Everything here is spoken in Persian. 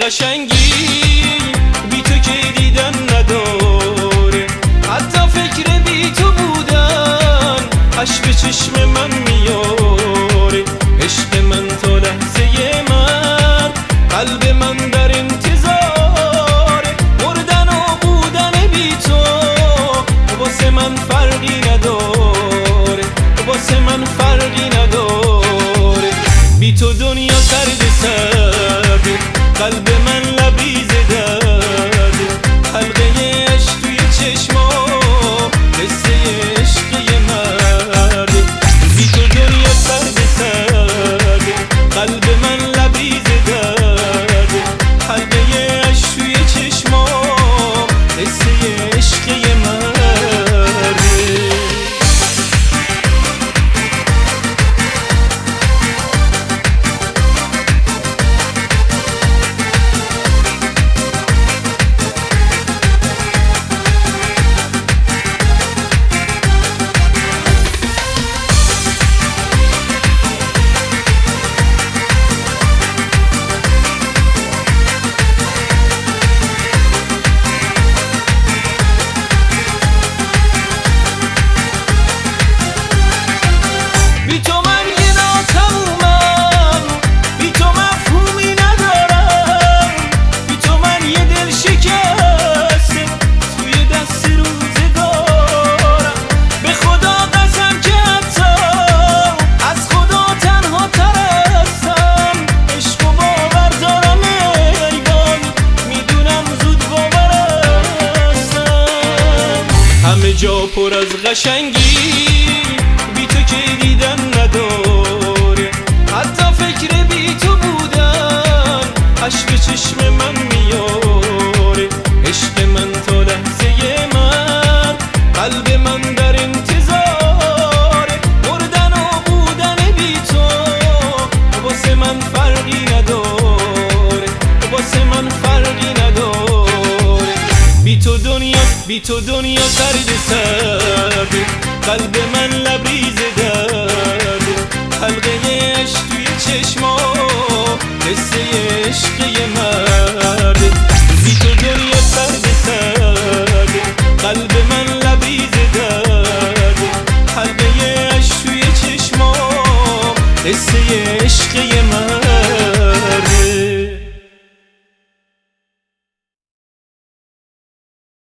قشنگی بی تو که دیدن نداره، حتی فکر بی تو بودن اشک به چشم من میاره. عشق من تا لحظه من، قلب من در انتظاره، مردن و بودن بی تو واسه من فرقی نداره، واسه من فرقی نداره. بی تو دنیا سرد سرده، قلب من لبریز درده، حلقه عشق توی چشما قصه عشق یه مرده. بی تو دنیا سرد سرده، قلب من لبریز درده، حلقه عشق توی چشما قصه عشق یه مرده. همه جا پر از قشنگی بی تو که دیدن نداره، حتی فکر بی تو بودن اشک به چشم من میاره. عشق من تا لحظه من، قلب من در انتظاره، مردن و بودن بی تو واسه من فرقی نداره، واسه من فرقی نداره. بی تو دنیا سرد سرده، قلب من لبریز درده، حلقه عشق توی چشما قصه عشق یه مرده. بی تو دنیا سرد سرده، قلب من لبریز درده، حلقه عشق توی چشما قصه عشق یه مرده.